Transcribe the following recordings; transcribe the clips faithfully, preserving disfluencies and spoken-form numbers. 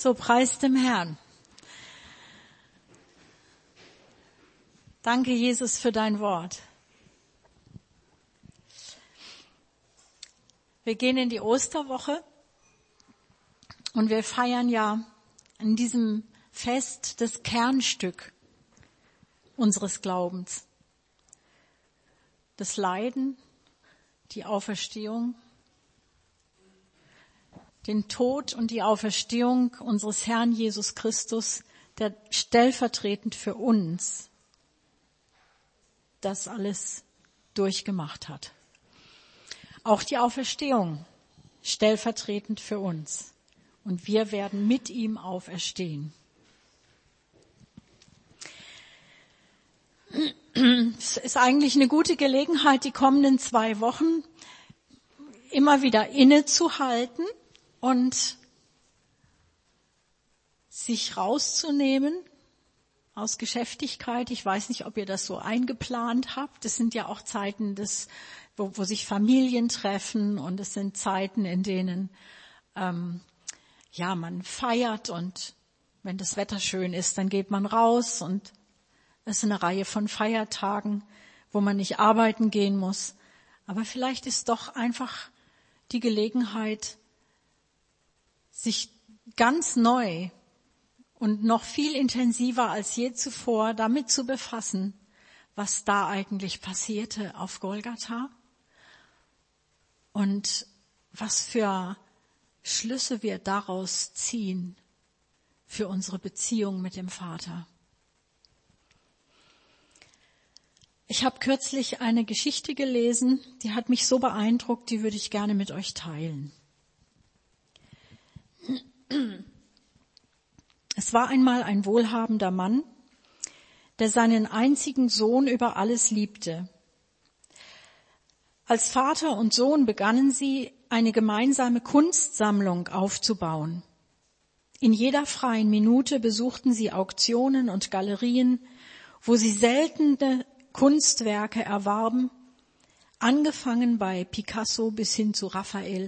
So, preis dem Herrn. Danke, Jesus, für dein Wort. Wir gehen in die Osterwoche und wir feiern ja in diesem Fest das Kernstück unseres Glaubens. Das Leiden, die Auferstehung, den Tod und die Auferstehung unseres Herrn Jesus Christus, der stellvertretend für uns das alles durchgemacht hat. Auch die Auferstehung stellvertretend für uns. Und wir werden mit ihm auferstehen. Es ist eigentlich eine gute Gelegenheit, die kommenden zwei Wochen immer wieder innezuhalten und sich rauszunehmen aus Geschäftigkeit. Ich weiß nicht, ob ihr das so eingeplant habt. Das sind ja auch Zeiten, des, wo, wo sich Familien treffen, und es sind Zeiten, in denen ähm, ja man feiert, und wenn das Wetter schön ist, dann geht man raus, und es ist eine Reihe von Feiertagen, wo man nicht arbeiten gehen muss. Aber vielleicht ist doch einfach die Gelegenheit, sich ganz neu und noch viel intensiver als je zuvor damit zu befassen, was da eigentlich passierte auf Golgatha und was für Schlüsse wir daraus ziehen für unsere Beziehung mit dem Vater. Ich habe kürzlich eine Geschichte gelesen, die hat mich so beeindruckt, die würde ich gerne mit euch teilen. Es war einmal ein wohlhabender Mann, der seinen einzigen Sohn über alles liebte. Als Vater und Sohn begannen sie, eine gemeinsame Kunstsammlung aufzubauen. In jeder freien Minute besuchten sie Auktionen und Galerien, wo sie seltene Kunstwerke erwarben, angefangen bei Picasso bis hin zu Raphael.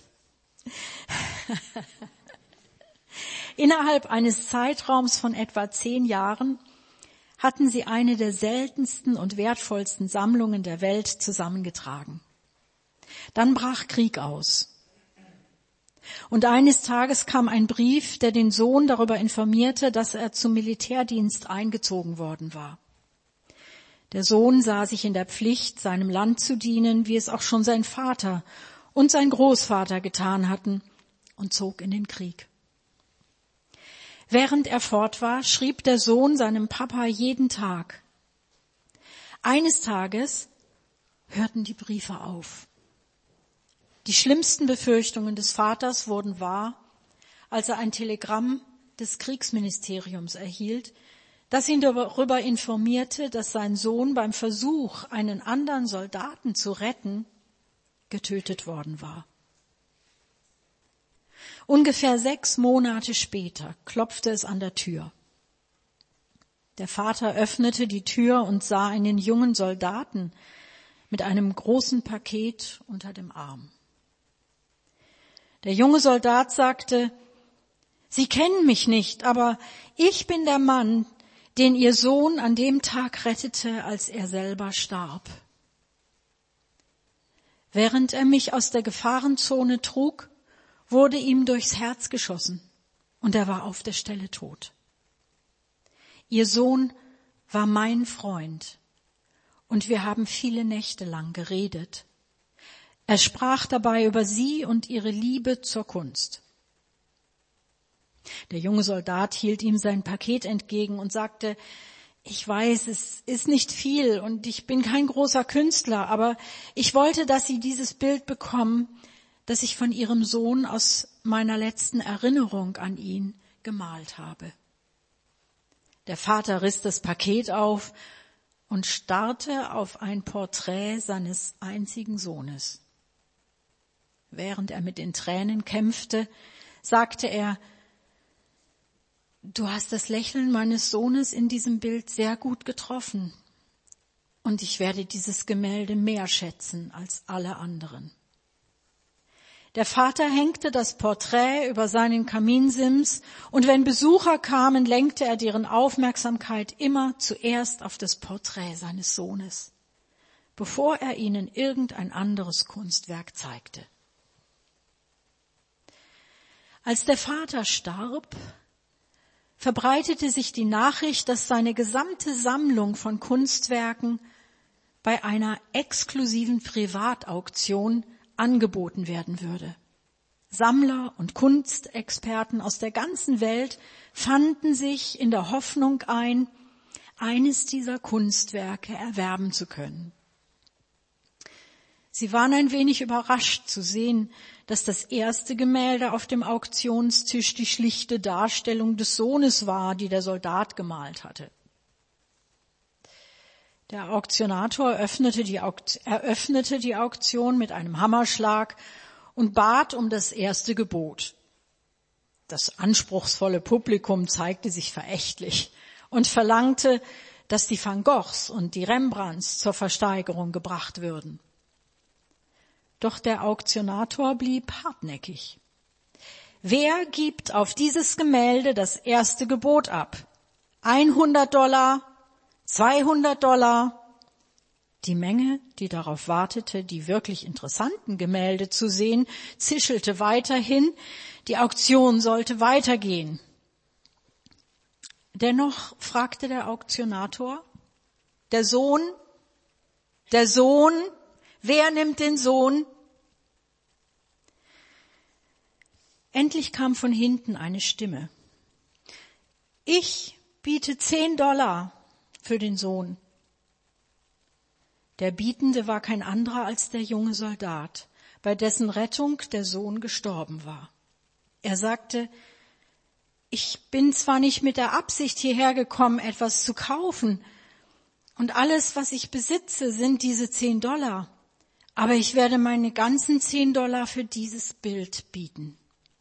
Innerhalb eines Zeitraums von etwa zehn Jahren hatten sie eine der seltensten und wertvollsten Sammlungen der Welt zusammengetragen. Dann brach Krieg aus. Und eines Tages kam ein Brief, der den Sohn darüber informierte, dass er zum Militärdienst eingezogen worden war. Der Sohn sah sich in der Pflicht, seinem Land zu dienen, wie es auch schon sein Vater und sein Großvater getan hatten, und zog in den Krieg. Während er fort war, schrieb der Sohn seinem Papa jeden Tag. Eines Tages hörten die Briefe auf. Die schlimmsten Befürchtungen des Vaters wurden wahr, als er ein Telegramm des Kriegsministeriums erhielt, das ihn darüber informierte, dass sein Sohn beim Versuch, einen anderen Soldaten zu retten, getötet worden war. Ungefähr sechs Monate später klopfte es an der Tür. Der Vater öffnete die Tür und sah einen jungen Soldaten mit einem großen Paket unter dem Arm. Der junge Soldat sagte: Sie kennen mich nicht, aber ich bin der Mann, den Ihr Sohn an dem Tag rettete, als er selber starb. Während er mich aus der Gefahrenzone trug, wurde ihm durchs Herz geschossen, und er war auf der Stelle tot. Ihr Sohn war mein Freund, und wir haben viele Nächte lang geredet. Er sprach dabei über sie und ihre Liebe zur Kunst. Der junge Soldat hielt ihm sein Paket entgegen und sagte: Ich weiß, es ist nicht viel und ich bin kein großer Künstler, aber ich wollte, dass Sie dieses Bild bekommen, das ich von Ihrem Sohn aus meiner letzten Erinnerung an ihn gemalt habe. Der Vater riss das Paket auf und starrte auf ein Porträt seines einzigen Sohnes. Während er mit den Tränen kämpfte, sagte er: Du hast das Lächeln meines Sohnes in diesem Bild sehr gut getroffen, und ich werde dieses Gemälde mehr schätzen als alle anderen. Der Vater hängte das Porträt über seinen Kaminsims und wenn Besucher kamen, lenkte er deren Aufmerksamkeit immer zuerst auf das Porträt seines Sohnes, bevor er ihnen irgendein anderes Kunstwerk zeigte. Als der Vater starb, verbreitete sich die Nachricht, dass seine gesamte Sammlung von Kunstwerken bei einer exklusiven Privatauktion angeboten werden würde. Sammler und Kunstexperten aus der ganzen Welt fanden sich in der Hoffnung ein, eines dieser Kunstwerke erwerben zu können. Sie waren ein wenig überrascht zu sehen, dass das erste Gemälde auf dem Auktionstisch die schlichte Darstellung des Sohnes war, die der Soldat gemalt hatte. Der Auktionator eröffnete die, Auk- eröffnete die Auktion mit einem Hammerschlag und bat um das erste Gebot. Das anspruchsvolle Publikum zeigte sich verächtlich und verlangte, dass die Van Goghs und die Rembrandts zur Versteigerung gebracht würden. Doch der Auktionator blieb hartnäckig. Wer gibt auf dieses Gemälde das erste Gebot ab? hundert Dollar, zweihundert Dollar. Die Menge, die darauf wartete, die wirklich interessanten Gemälde zu sehen, zischelte weiterhin. Die Auktion sollte weitergehen. Dennoch fragte der Auktionator, der Sohn, der Sohn, wer nimmt den Sohn? Endlich kam von hinten eine Stimme. Ich biete zehn Dollar für den Sohn. Der Bietende war kein anderer als der junge Soldat, bei dessen Rettung der Sohn gestorben war. Er sagte, ich bin zwar nicht mit der Absicht hierher gekommen, etwas zu kaufen, und alles, was ich besitze, sind diese zehn Dollar, aber ich werde meine ganzen zehn Dollar für dieses Bild bieten.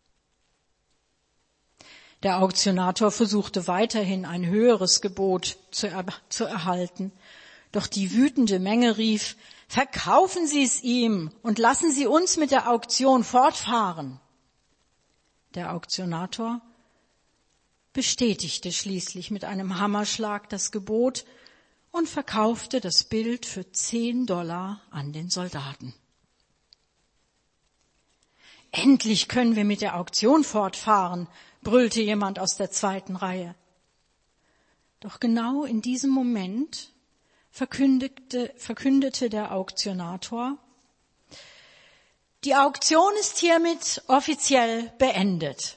Der Auktionator versuchte weiterhin ein höheres Gebot zu, er, zu erhalten. Doch die wütende Menge rief, verkaufen Sie es ihm und lassen Sie uns mit der Auktion fortfahren. Der Auktionator bestätigte schließlich mit einem Hammerschlag das Gebot und verkaufte das Bild für zehn Dollar an den Soldaten. Endlich können wir mit der Auktion fortfahren, brüllte jemand aus der zweiten Reihe. Doch genau in diesem Moment verkündete, verkündete der Auktionator, die Auktion ist hiermit offiziell beendet.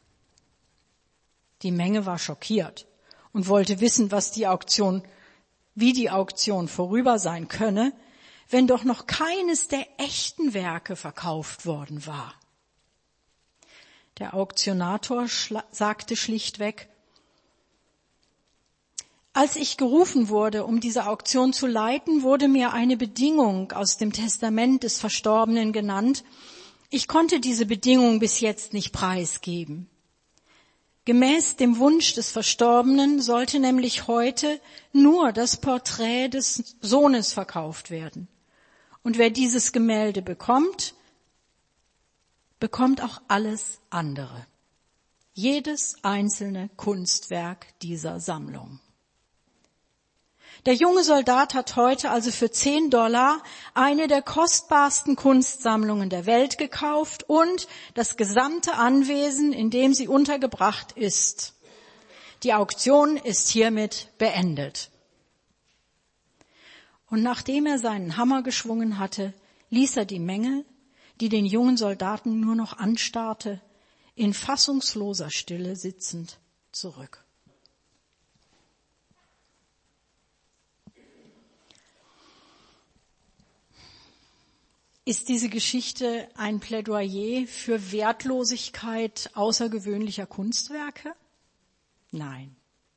Die Menge war schockiert und wollte wissen, was die Auktion, wie die Auktion vorüber sein könne, wenn doch noch keines der echten Werke verkauft worden war. Der Auktionator schla- sagte schlichtweg, als ich gerufen wurde, um diese Auktion zu leiten, wurde mir eine Bedingung aus dem Testament des Verstorbenen genannt. Ich konnte diese Bedingung bis jetzt nicht preisgeben. Gemäß dem Wunsch des Verstorbenen sollte nämlich heute nur das Porträt des Sohnes verkauft werden. Und wer dieses Gemälde bekommt, bekommt auch alles andere. Jedes einzelne Kunstwerk dieser Sammlung. Der junge Soldat hat heute also für zehn Dollar eine der kostbarsten Kunstsammlungen der Welt gekauft und das gesamte Anwesen, in dem sie untergebracht ist. Die Auktion ist hiermit beendet. Und nachdem er seinen Hammer geschwungen hatte, ließ er die Menge, die den jungen Soldaten nur noch anstarrte, in fassungsloser Stille sitzend zurück. Ist diese Geschichte ein Plädoyer für Wertlosigkeit außergewöhnlicher Kunstwerke? Nein.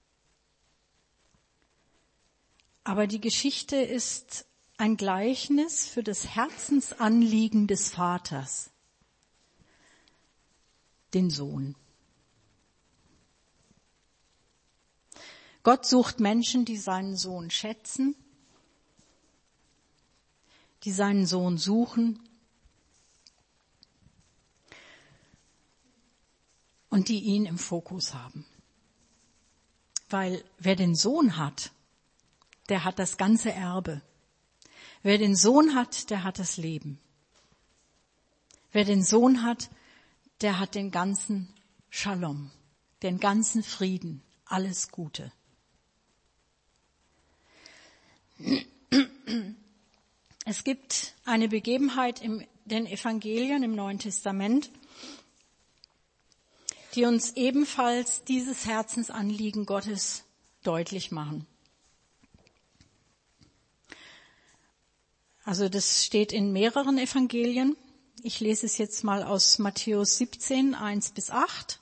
Aber die Geschichte ist ein Gleichnis für das Herzensanliegen des Vaters, den Sohn. Gott sucht Menschen, die seinen Sohn schätzen, die seinen Sohn suchen und die ihn im Fokus haben. Weil wer den Sohn hat, der hat das ganze Erbe. Wer den Sohn hat, der hat das Leben. Wer den Sohn hat, der hat den ganzen Shalom, den ganzen Frieden, alles Gute. Es gibt eine Begebenheit in den Evangelien im Neuen Testament, die uns ebenfalls dieses Herzensanliegen Gottes deutlich machen. Also das steht in mehreren Evangelien. Ich lese es jetzt mal aus Matthäus siebzehn, eins bis acht.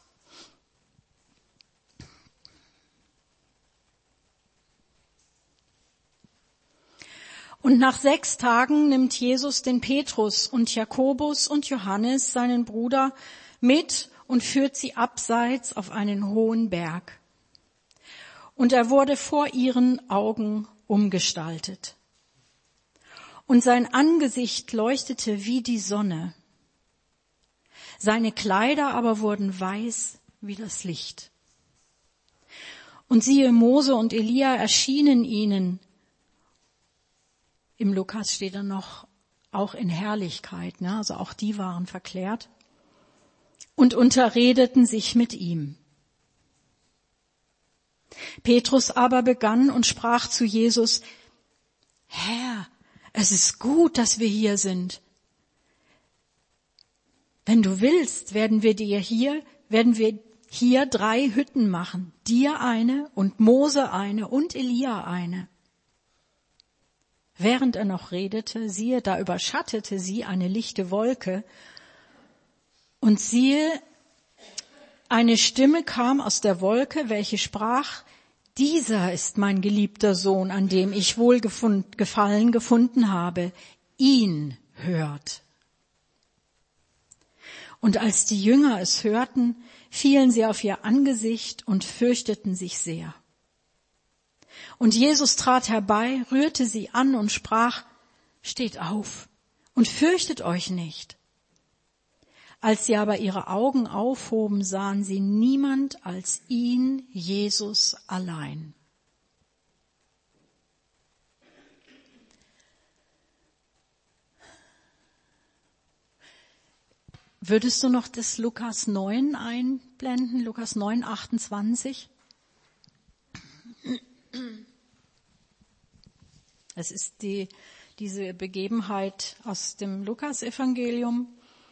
Und nach sechs Tagen nimmt Jesus den Petrus und Jakobus und Johannes, seinen Bruder, mit und führt sie abseits auf einen hohen Berg. Und er wurde vor ihren Augen umgestaltet. Und sein Angesicht leuchtete wie die Sonne. Seine Kleider aber wurden weiß wie das Licht. Und siehe, Mose und Elia erschienen ihnen. Im Lukas steht dann noch, auch in Herrlichkeit, ne? Also auch die waren verklärt. Und unterredeten sich mit ihm. Petrus aber begann und sprach zu Jesus: Herr, es ist gut, dass wir hier sind. Wenn du willst, werden wir dir hier, werden wir hier drei Hütten machen. Dir eine und Mose eine und Elia eine. Während er noch redete, siehe, da überschattete sie eine lichte Wolke. Und siehe, eine Stimme kam aus der Wolke, welche sprach: Dieser ist mein geliebter Sohn, an dem ich Wohlgefallen gefunden habe. Ihn hört. Und als die Jünger es hörten, fielen sie auf ihr Angesicht und fürchteten sich sehr. Und Jesus trat herbei, rührte sie an und sprach: Steht auf und fürchtet euch nicht. Als sie aber ihre Augen aufhoben, sahen sie niemand als ihn, Jesus allein. Würdest du noch das Lukas neun einblenden, Lukas neun, achtundzwanzig? Es ist die, diese Begebenheit aus dem Lukas-Evangelium.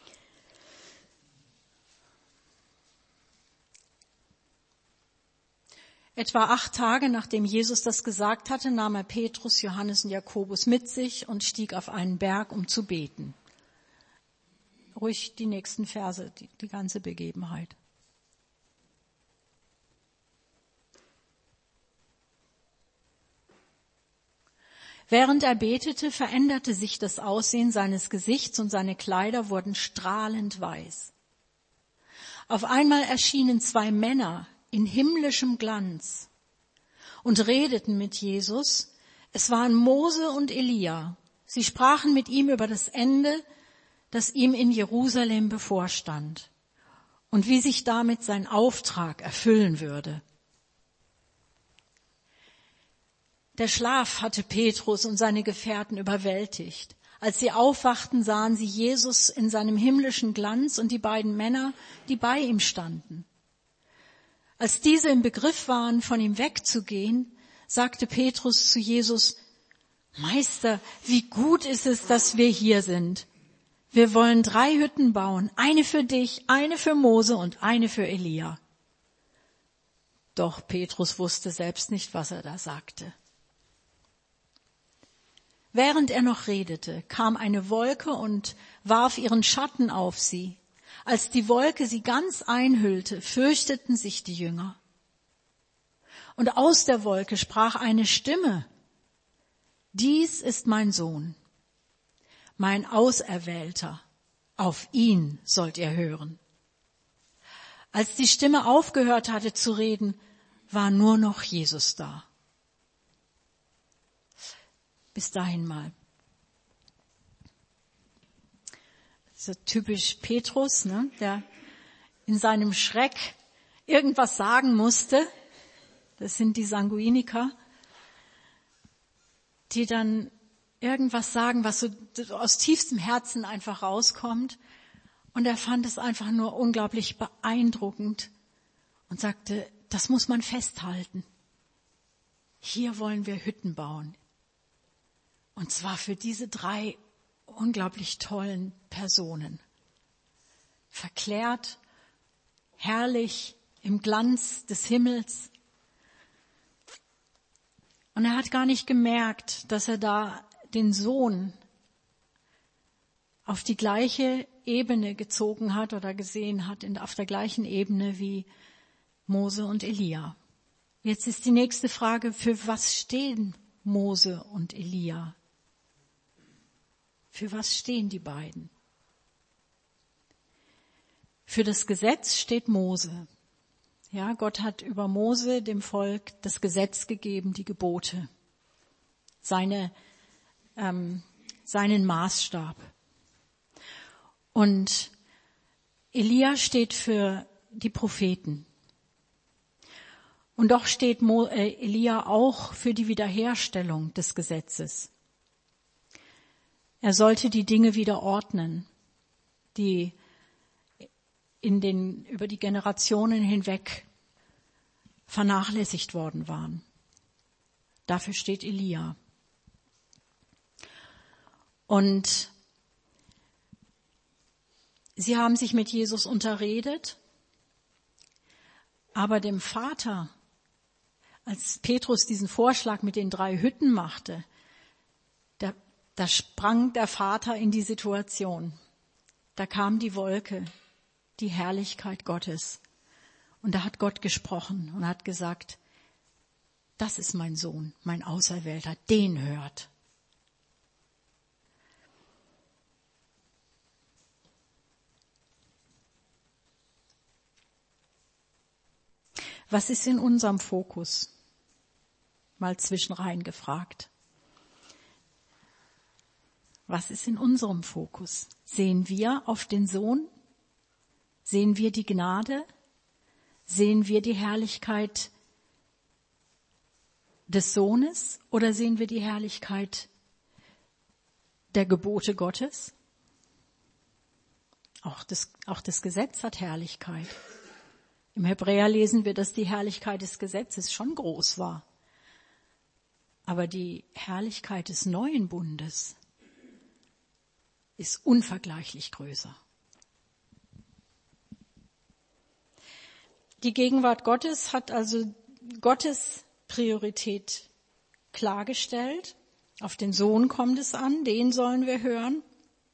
Etwa acht Tage, nachdem Jesus das gesagt hatte, nahm er Petrus, Johannes und Jakobus mit sich und stieg auf einen Berg, um zu beten. Ruhig die nächsten Verse, die, die ganze Begebenheit. Während er betete, veränderte sich das Aussehen seines Gesichts und seine Kleider wurden strahlend weiß. Auf einmal erschienen zwei Männer in himmlischem Glanz und redeten mit Jesus. Es waren Mose und Elia. Sie sprachen mit ihm über das Ende, das ihm in Jerusalem bevorstand und wie sich damit sein Auftrag erfüllen würde. Der Schlaf hatte Petrus und seine Gefährten überwältigt. Als sie aufwachten, sahen sie Jesus in seinem himmlischen Glanz und die beiden Männer, die bei ihm standen. Als diese im Begriff waren, von ihm wegzugehen, sagte Petrus zu Jesus: Meister, wie gut ist es, dass wir hier sind. Wir wollen drei Hütten bauen, eine für dich, eine für Mose und eine für Elia. Doch Petrus wusste selbst nicht, was er da sagte. Während er noch redete, kam eine Wolke und warf ihren Schatten auf sie. Als die Wolke sie ganz einhüllte, fürchteten sich die Jünger. Und aus der Wolke sprach eine Stimme: Dies ist mein Sohn, mein Auserwählter, auf ihn sollt ihr hören. Als die Stimme aufgehört hatte zu reden, war nur noch Jesus da. Bis dahin mal. So typisch Petrus, ne, der in seinem Schreck irgendwas sagen musste. Das sind die Sanguiniker, die dann irgendwas sagen, was so aus tiefstem Herzen einfach rauskommt. Und er fand es einfach nur unglaublich beeindruckend und sagte, das muss man festhalten. Hier wollen wir Hütten bauen. Und zwar für diese drei unglaublich tollen Personen. Verklärt, herrlich, im Glanz des Himmels. Und er hat gar nicht gemerkt, dass er da den Sohn auf die gleiche Ebene gezogen hat oder gesehen hat, in, auf der gleichen Ebene wie Mose und Elia. Jetzt ist die nächste Frage, für was stehen Mose und Elia? Für was stehen die beiden? Für das Gesetz steht Mose. Ja, Gott hat über Mose dem Volk das Gesetz gegeben, die Gebote, seine, ähm, seinen Maßstab. Und Elia steht für die Propheten. Und doch steht Mo, äh, Elia auch für die Wiederherstellung des Gesetzes. Er sollte die Dinge wieder ordnen, die in den, über die Generationen hinweg vernachlässigt worden waren. Dafür steht Elia. Und sie haben sich mit Jesus unterredet, aber dem Vater, als Petrus diesen Vorschlag mit den drei Hütten machte, da, da sprang der Vater in die Situation. Da kam die Wolke, die Herrlichkeit Gottes. Und da hat Gott gesprochen und hat gesagt, das ist mein Sohn, mein Auserwählter, den hört. Was ist in unserem Fokus? Mal zwischenrein gefragt. Was ist in unserem Fokus? Sehen wir auf den Sohn? Sehen wir die Gnade? Sehen wir die Herrlichkeit des Sohnes oder sehen wir die Herrlichkeit der Gebote Gottes? Auch das, auch das Gesetz hat Herrlichkeit. Im Hebräer lesen wir, dass die Herrlichkeit des Gesetzes schon groß war. Aber die Herrlichkeit des neuen Bundes ist unvergleichlich größer. Die Gegenwart Gottes hat also Gottes Priorität klargestellt. Auf den Sohn kommt es an, den sollen wir hören.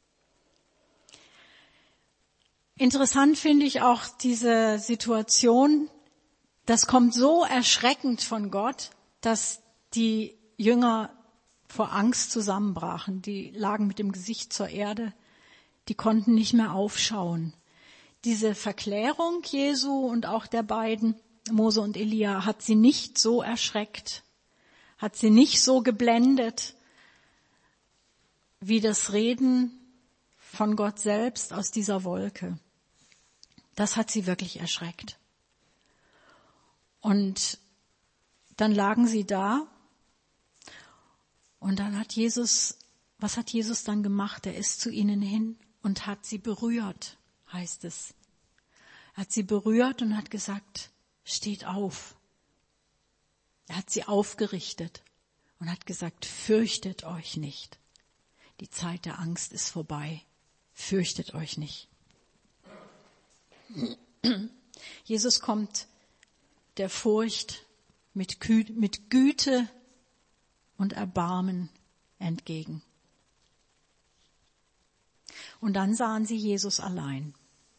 Interessant finde ich auch diese Situation, das kommt so erschreckend von Gott, dass die Jünger vor Angst zusammenbrachen. Die lagen mit dem Gesicht zur Erde, die konnten nicht mehr aufschauen. Diese Verklärung Jesu und auch der beiden, Mose und Elia, hat sie nicht so erschreckt, hat sie nicht so geblendet, wie das Reden von Gott selbst aus dieser Wolke. Das hat sie wirklich erschreckt. Und dann lagen sie da und dann hat Jesus, was hat Jesus dann gemacht? Er ist zu ihnen hin und hat sie berührt, heißt es. Er hat sie berührt und hat gesagt, steht auf. Er hat sie aufgerichtet und hat gesagt, fürchtet euch nicht. Die Zeit der Angst ist vorbei. Fürchtet euch nicht. Jesus kommt der Furcht mit, Gü- mit Güte und Erbarmen entgegen. Und dann sahen sie Jesus allein.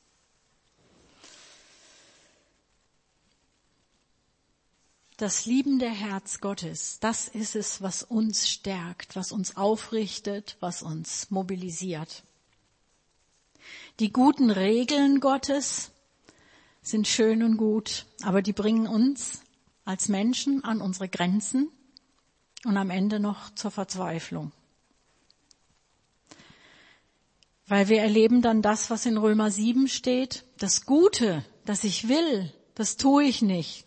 Das liebende Herz Gottes, das ist es, was uns stärkt, was uns aufrichtet, was uns mobilisiert. Die guten Regeln Gottes sind schön und gut, aber die bringen uns als Menschen an unsere Grenzen und am Ende noch zur Verzweiflung. Weil wir erleben dann das, was in Römer sieben steht. Das Gute, das ich will, das tue ich nicht.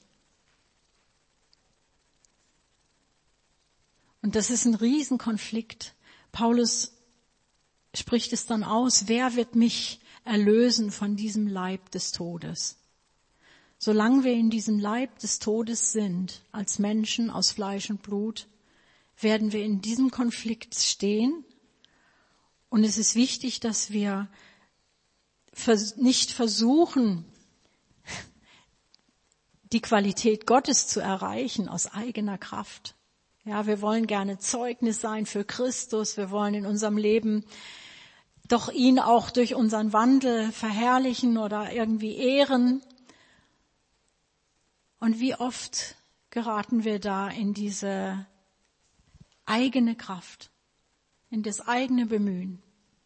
Und das ist ein Riesenkonflikt. Paulus spricht es dann aus, wer wird mich erlösen von diesem Leib des Todes? Solange wir in diesem Leib des Todes sind, als Menschen aus Fleisch und Blut, werden wir in diesem Konflikt stehen. Und es ist wichtig, dass wir nicht versuchen, die Qualität Gottes zu erreichen aus eigener Kraft. Ja, wir wollen gerne Zeugnis sein für Christus. Wir wollen in unserem Leben doch ihn auch durch unseren Wandel verherrlichen oder irgendwie ehren. Und wie oft geraten wir da in diese eigene Kraft, in das eigene Bemühen.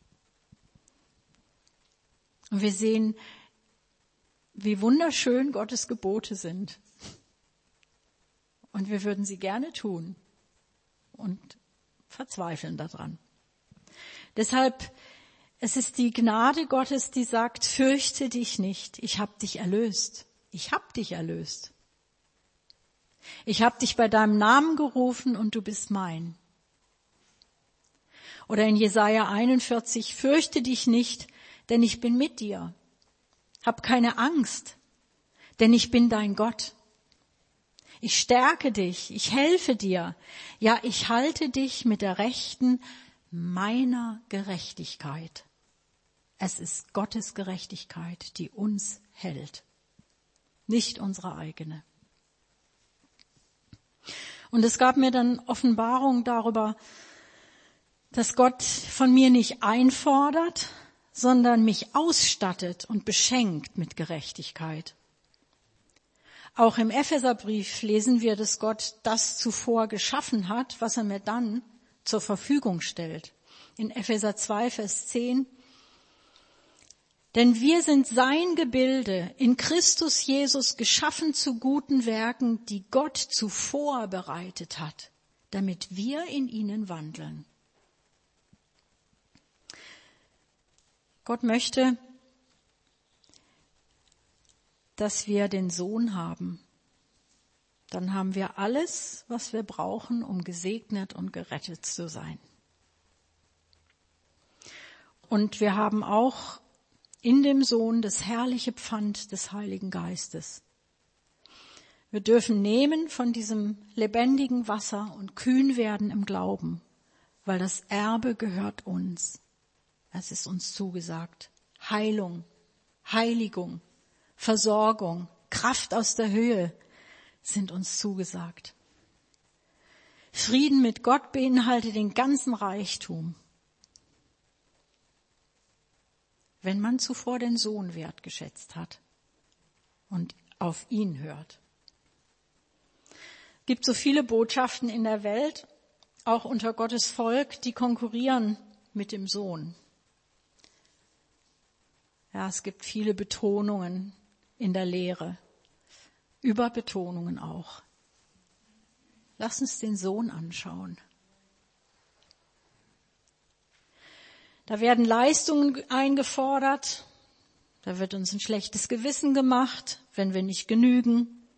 Und wir sehen, wie wunderschön Gottes Gebote sind. Und wir würden sie gerne tun und verzweifeln daran. Deshalb, es ist die Gnade Gottes, die sagt, fürchte dich nicht, ich habe dich erlöst. Ich habe dich erlöst. Ich habe dich bei deinem Namen gerufen und du bist mein. Oder in Jesaja einundvierzig, fürchte dich nicht, denn ich bin mit dir. Hab keine Angst, denn ich bin dein Gott. Ich stärke dich, ich helfe dir. Ja, ich halte dich mit der Rechten meiner Gerechtigkeit. Es ist Gottes Gerechtigkeit, die uns hält, nicht unsere eigene. Und es gab mir dann Offenbarung darüber, dass Gott von mir nicht einfordert, sondern mich ausstattet und beschenkt mit Gerechtigkeit. Auch im Epheserbrief lesen wir, dass Gott das zuvor geschaffen hat, was er mir dann zur Verfügung stellt. In Epheser zwei, Vers zehn. Denn wir sind sein Gebilde, in Christus Jesus geschaffen zu guten Werken, die Gott zuvor bereitet hat, damit wir in ihnen wandeln. Gott möchte, dass wir den Sohn haben. Dann haben wir alles, was wir brauchen, um gesegnet und gerettet zu sein. Und wir haben auch in dem Sohn das herrliche Pfand des Heiligen Geistes. Wir dürfen nehmen von diesem lebendigen Wasser und kühn werden im Glauben, weil das Erbe gehört uns. Es ist uns zugesagt. Heilung, Heiligung, Versorgung, Kraft aus der Höhe sind uns zugesagt. Frieden mit Gott beinhaltet den ganzen Reichtum. Wenn man zuvor den Sohn wertgeschätzt hat und auf ihn hört. Es gibt so viele Botschaften in der Welt, auch unter Gottes Volk, die konkurrieren mit dem Sohn. Ja, es gibt viele Betonungen in der Lehre, Überbetonungen auch. Lass uns den Sohn anschauen. Da werden Leistungen eingefordert, da wird uns ein schlechtes Gewissen gemacht, wenn wir nicht genügen.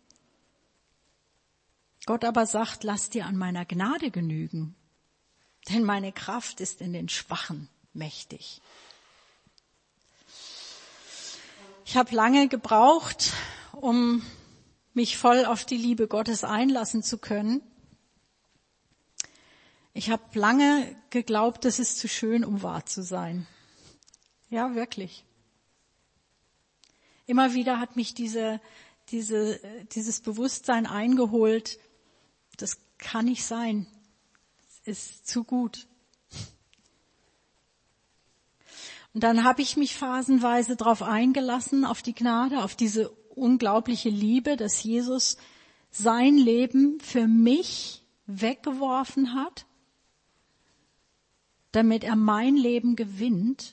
Gott aber sagt, lass dir an meiner Gnade genügen, denn meine Kraft ist in den Schwachen mächtig. Ich habe lange gebraucht, um mich voll auf die Liebe Gottes einlassen zu können. Ich habe lange geglaubt, das ist zu schön, um wahr zu sein. Ja, wirklich. Immer wieder hat mich diese, diese, dieses Bewusstsein eingeholt, das kann nicht sein, es ist zu gut. Und dann habe ich mich phasenweise darauf eingelassen, auf die Gnade, auf diese unglaubliche Liebe, dass Jesus sein Leben für mich weggeworfen hat, damit er mein Leben gewinnt.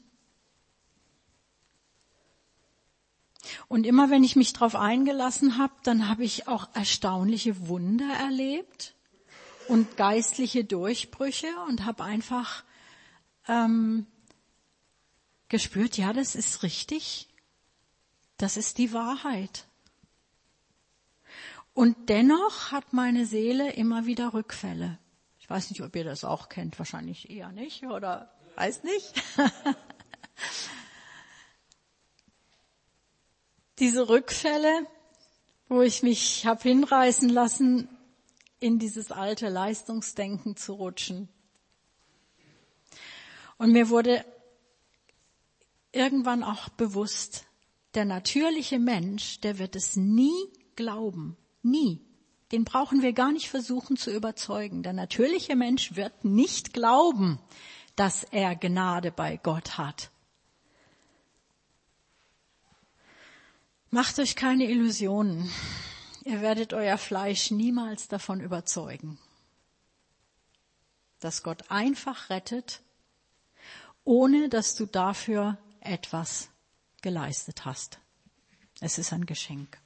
Und immer wenn ich mich darauf eingelassen habe, dann habe ich auch erstaunliche Wunder erlebt und geistliche Durchbrüche und habe einfach ähm, gespürt, ja, das ist richtig. Das ist die Wahrheit. Und dennoch hat meine Seele immer wieder Rückfälle. Ich weiß nicht, ob ihr das auch kennt, wahrscheinlich eher nicht, oder weiß nicht. Diese Rückfälle, wo ich mich habe hinreißen lassen, in dieses alte Leistungsdenken zu rutschen. Und mir wurde irgendwann auch bewusst, der natürliche Mensch, der wird es nie glauben. Nie. Den brauchen wir gar nicht versuchen zu überzeugen. Der natürliche Mensch wird nicht glauben, dass er Gnade bei Gott hat. Macht euch keine Illusionen. Ihr werdet euer Fleisch niemals davon überzeugen, dass Gott einfach rettet, ohne dass du dafür etwas geleistet hast. Es ist ein Geschenk.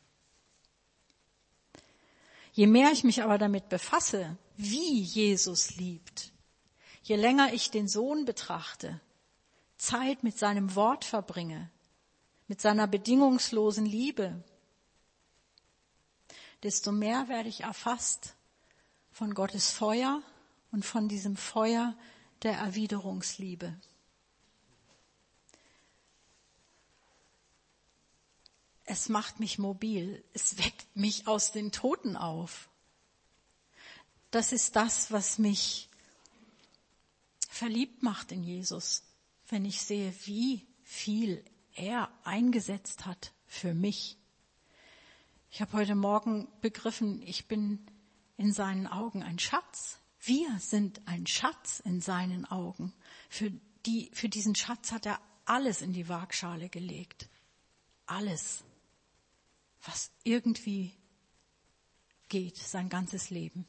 Je mehr ich mich aber damit befasse, wie Jesus liebt, je länger ich den Sohn betrachte, Zeit mit seinem Wort verbringe, mit seiner bedingungslosen Liebe, desto mehr werde ich erfasst von Gottes Feuer und von diesem Feuer der Erwiderungsliebe. Es macht mich mobil, es weckt mich aus den Toten auf. Das ist das, was mich verliebt macht in Jesus, wenn ich sehe, wie viel er eingesetzt hat für mich. Ich habe heute Morgen begriffen, ich bin in seinen Augen ein Schatz. Wir sind ein Schatz in seinen Augen. Für die, für diesen Schatz hat er alles in die Waagschale gelegt. Alles, was irgendwie geht, sein ganzes Leben.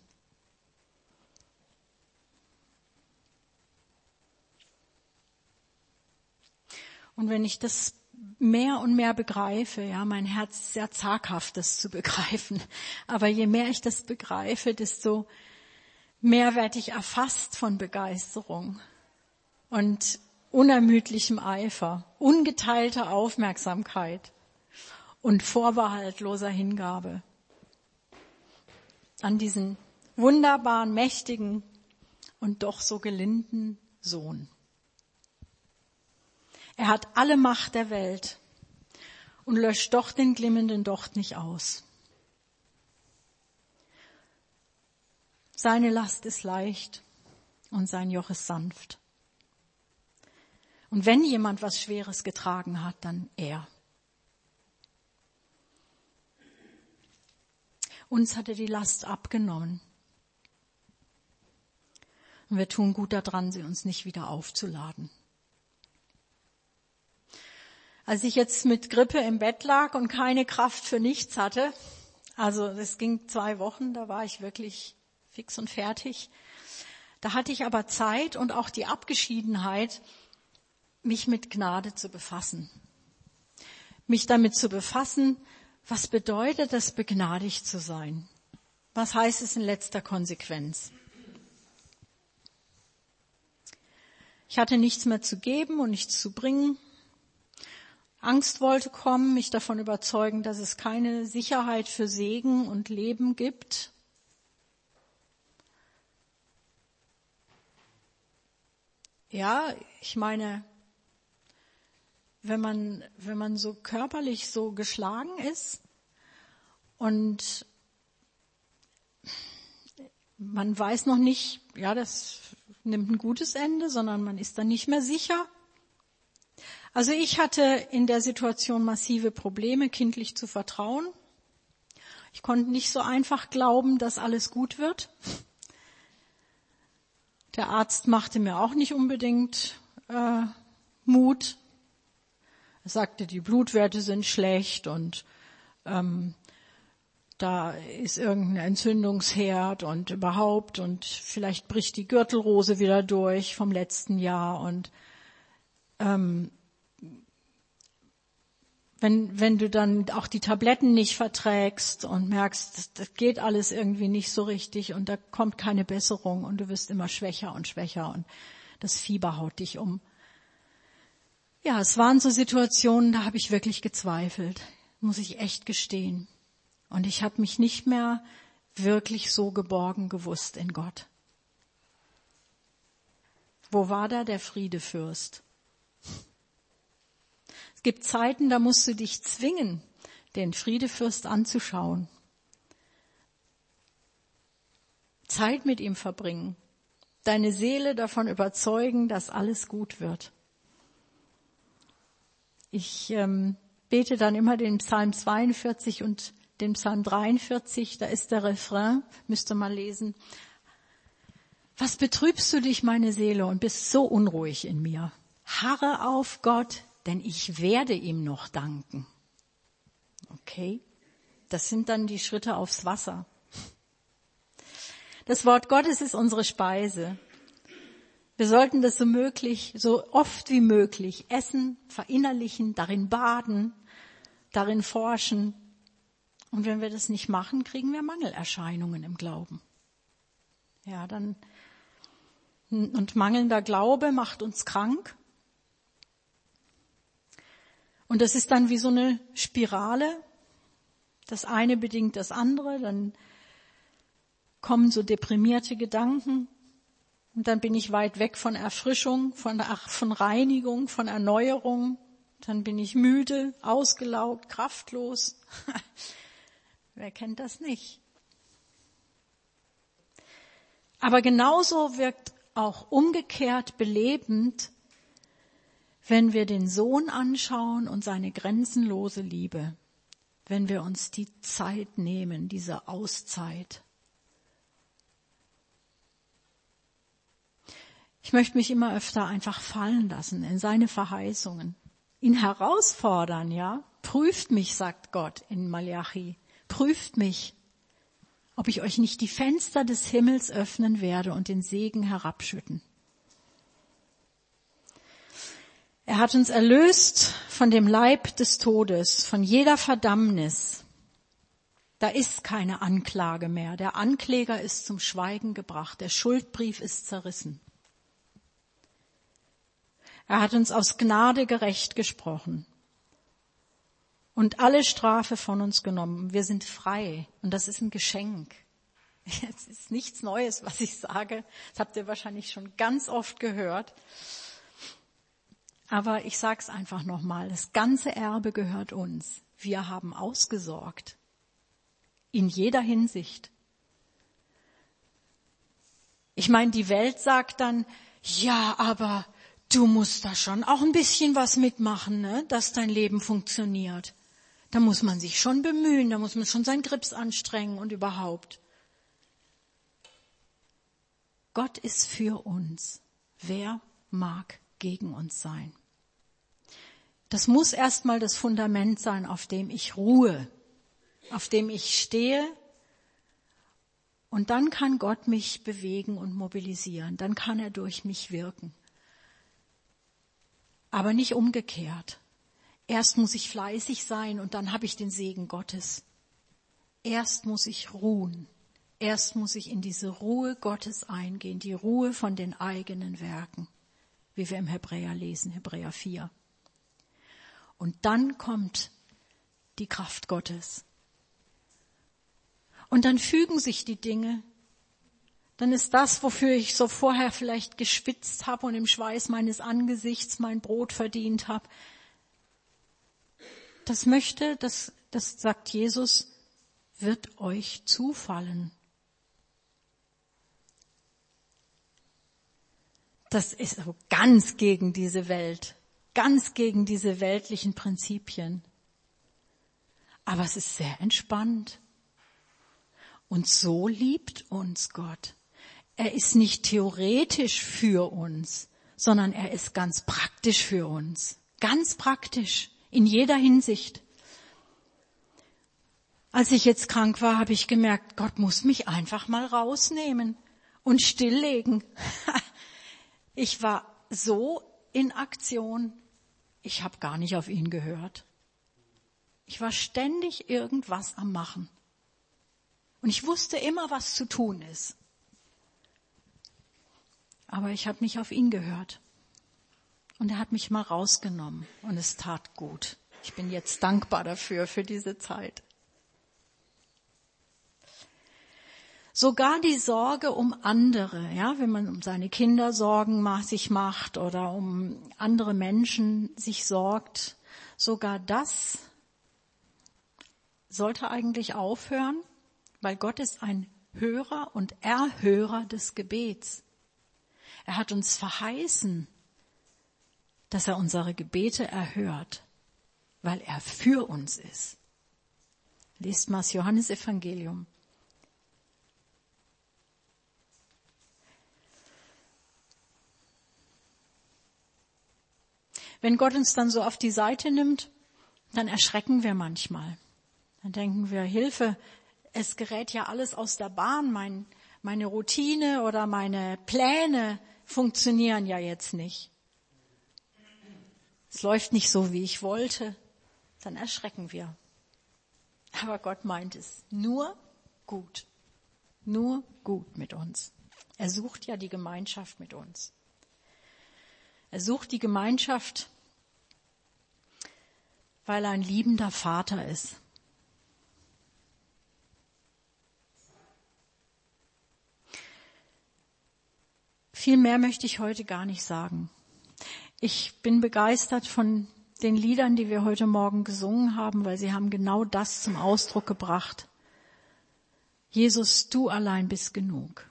Und wenn ich das mehr und mehr begreife, ja, mein Herz ist sehr zaghaft, das zu begreifen, aber je mehr ich das begreife, desto mehr werde ich erfasst von Begeisterung und unermüdlichem Eifer, ungeteilter Aufmerksamkeit und vorbehaltloser Hingabe an diesen wunderbaren, mächtigen und doch so gelinden Sohn. Er hat alle Macht der Welt und löscht doch den glimmenden Docht nicht aus. Seine Last ist leicht und sein Joch ist sanft. Und wenn jemand was Schweres getragen hat, dann er. Uns hat er die Last abgenommen. Und wir tun gut daran, sie uns nicht wieder aufzuladen. Als ich jetzt mit Grippe im Bett lag und keine Kraft für nichts hatte, also das ging zwei Wochen, da war ich wirklich fix und fertig. Da hatte ich aber Zeit und auch die Abgeschiedenheit, mich mit Gnade zu befassen. Mich damit zu befassen, was bedeutet es, begnadigt zu sein? Was heißt es in letzter Konsequenz? Ich hatte nichts mehr zu geben und nichts zu bringen. Angst wollte kommen, mich davon überzeugen, dass es keine Sicherheit für Segen und Leben gibt. Ja, ich meine, wenn man, wenn man so körperlich so geschlagen ist und man weiß noch nicht, ja, das nimmt ein gutes Ende, sondern man ist dann nicht mehr sicher. Also ich hatte in der Situation massive Probleme, kindlich zu vertrauen. Ich konnte nicht so einfach glauben, dass alles gut wird. Der Arzt machte mir auch nicht unbedingt äh, Mut. Er sagte, die Blutwerte sind schlecht und ähm, da ist irgendein Entzündungsherd und überhaupt und vielleicht bricht die Gürtelrose wieder durch vom letzten Jahr und ähm, Wenn, wenn du dann auch die Tabletten nicht verträgst und merkst, das, das geht alles irgendwie nicht so richtig und da kommt keine Besserung und du wirst immer schwächer und schwächer und das Fieber haut dich um. Ja, es waren so Situationen, da habe ich wirklich gezweifelt, muss ich echt gestehen. Und ich habe mich nicht mehr wirklich so geborgen gewusst in Gott. Wo war da der Friedefürst? Es gibt Zeiten, da musst du dich zwingen, den Friedefürst anzuschauen. Zeit mit ihm verbringen. Deine Seele davon überzeugen, dass alles gut wird. Ich ähm, bete dann immer den Psalm zweiundvierzig und den Psalm dreiundvierzig. Da ist der Refrain, müsst ihr mal lesen. Was betrübst du dich, meine Seele, und bist so unruhig in mir? Harre auf Gott, denn ich werde ihm noch danken. Okay, das sind dann die Schritte aufs Wasser. Das Wort Gottes ist unsere Speise. Wir sollten das so möglich, so oft wie möglich essen, verinnerlichen, darin baden, darin forschen. Und wenn wir das nicht machen, kriegen wir Mangelerscheinungen im Glauben. Ja, dann, und mangelnder Glaube macht uns krank. Und das ist dann wie so eine Spirale. Das eine bedingt das andere, dann kommen so deprimierte Gedanken. Und dann bin ich weit weg von Erfrischung, von, von Reinigung, von Erneuerung. Dann bin ich müde, ausgelaugt, kraftlos. Wer kennt das nicht? Aber genauso wirkt auch umgekehrt belebend, wenn wir den Sohn anschauen und seine grenzenlose Liebe. Wenn wir uns die Zeit nehmen, diese Auszeit. Ich möchte mich immer öfter einfach fallen lassen in seine Verheißungen. Ihn herausfordern, ja. Prüft mich, sagt Gott in Malachi. Prüft mich, ob ich euch nicht die Fenster des Himmels öffnen werde und den Segen herabschütten. Er hat uns erlöst von dem Leib des Todes, von jeder Verdammnis. Da ist keine Anklage mehr. Der Ankläger ist zum Schweigen gebracht. Der Schuldbrief ist zerrissen. Er hat uns aus Gnade gerecht gesprochen und alle Strafe von uns genommen. Wir sind frei und das ist ein Geschenk. Es ist nichts Neues, was ich sage. Das habt ihr wahrscheinlich schon ganz oft gehört. Aber ich sage es einfach nochmal. Das ganze Erbe gehört uns. Wir haben ausgesorgt. In jeder Hinsicht. Ich meine, die Welt sagt dann, ja, aber du musst da schon auch ein bisschen was mitmachen, ne, dass dein Leben funktioniert. Da muss man sich schon bemühen, da muss man schon seinen Grips anstrengen und überhaupt. Gott ist für uns. Wer mag gegen uns sein? Das muss erstmal das Fundament sein, auf dem ich ruhe, auf dem ich stehe. Und dann kann Gott mich bewegen und mobilisieren. Dann kann er durch mich wirken. Aber nicht umgekehrt. Erst muss ich fleißig sein und dann habe ich den Segen Gottes. Erst muss ich ruhen. Erst muss ich in diese Ruhe Gottes eingehen, die Ruhe von den eigenen Werken, wie wir im Hebräer lesen, Hebräer vier. Und dann kommt die Kraft Gottes. Und dann fügen sich die Dinge. Dann ist das, wofür ich so vorher vielleicht geschwitzt habe und im Schweiß meines Angesichts mein Brot verdient habe. Das möchte, das, das sagt Jesus, wird euch zufallen. Das ist so ganz gegen diese Welt, ganz gegen diese weltlichen Prinzipien. Aber es ist sehr entspannt. Und so liebt uns Gott. Er ist nicht theoretisch für uns, sondern er ist ganz praktisch für uns. Ganz praktisch, in jeder Hinsicht. Als ich jetzt krank war, habe ich gemerkt, Gott muss mich einfach mal rausnehmen und stilllegen. Ich war so in Aktion, ich habe gar nicht auf ihn gehört. Ich war ständig irgendwas am Machen. Und ich wusste immer, was zu tun ist. Aber ich habe nicht auf ihn gehört. Und er hat mich mal rausgenommen und es tat gut. Ich bin jetzt dankbar dafür, für diese Zeit. Sogar die Sorge um andere, ja, wenn man um seine Kinder Sorgen sich macht oder um andere Menschen sich sorgt, sogar das sollte eigentlich aufhören, weil Gott ist ein Hörer und Erhörer des Gebets. Er hat uns verheißen, dass er unsere Gebete erhört, weil er für uns ist. Lest mal das Johannesevangelium. Wenn Gott uns dann so auf die Seite nimmt, dann erschrecken wir manchmal. Dann denken wir, Hilfe, es gerät ja alles aus der Bahn. Mein, meine Routine oder meine Pläne funktionieren ja jetzt nicht. Es läuft nicht so, wie ich wollte. Dann erschrecken wir. Aber Gott meint es nur gut. Nur gut mit uns. Er sucht ja die Gemeinschaft mit uns. Er sucht die Gemeinschaft, weil er ein liebender Vater ist. Viel mehr möchte ich heute gar nicht sagen. Ich bin begeistert von den Liedern, die wir heute Morgen gesungen haben, weil sie haben genau das zum Ausdruck gebracht. Jesus, du allein bist genug.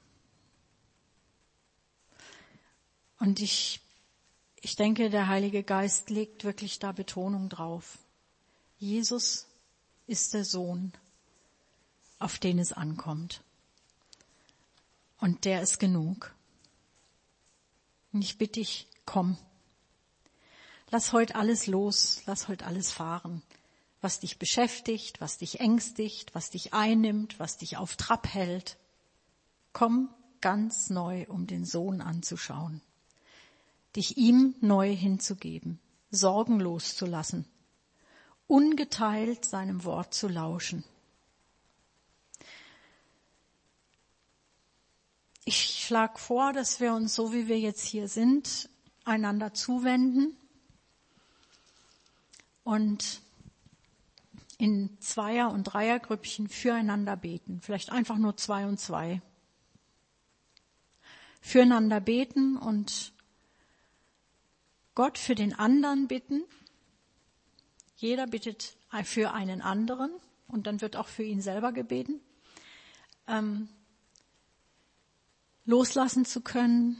Und ich Ich denke, der Heilige Geist legt wirklich da Betonung drauf. Jesus ist der Sohn, auf den es ankommt. Und der ist genug. Und ich bitte dich, komm. Lass heute alles los, lass heute alles fahren, was dich beschäftigt, was dich ängstigt, was dich einnimmt, was dich auf Trab hält. Komm ganz neu, um den Sohn anzuschauen. Dich ihm neu hinzugeben, sorgenlos zu lassen, ungeteilt seinem Wort zu lauschen. Ich schlage vor, dass wir uns, so wie wir jetzt hier sind, einander zuwenden und in Zweier- und Dreiergrüppchen füreinander beten. Vielleicht einfach nur zwei und zwei. Füreinander beten und Gott für den anderen bitten. Jeder bittet für einen anderen und dann wird auch für ihn selber gebeten. Ähm, loslassen zu können.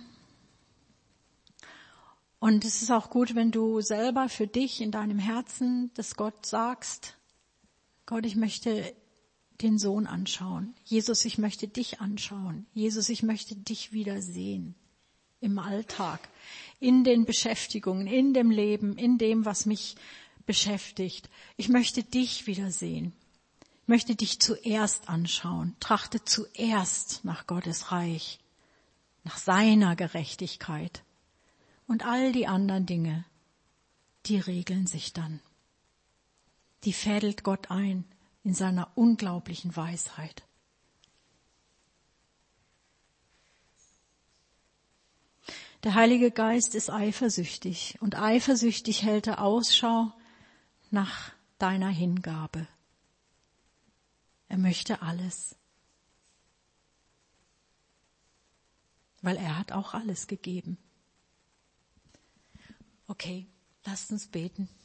Und es ist auch gut, wenn du selber für dich in deinem Herzen das Gott sagst, Gott, ich möchte den Sohn anschauen. Jesus, ich möchte dich anschauen. Jesus, ich möchte dich wiedersehen. Im Alltag, in den Beschäftigungen, in dem Leben, in dem, was mich beschäftigt. Ich möchte dich wiedersehen. Ich möchte dich zuerst anschauen. Trachte zuerst nach Gottes Reich, nach seiner Gerechtigkeit. Und all die anderen Dinge, die regeln sich dann. Die fädelt Gott ein in seiner unglaublichen Weisheit. Der Heilige Geist ist eifersüchtig und eifersüchtig hält er Ausschau nach deiner Hingabe. Er möchte alles, weil er hat auch alles gegeben. Okay, lasst uns beten.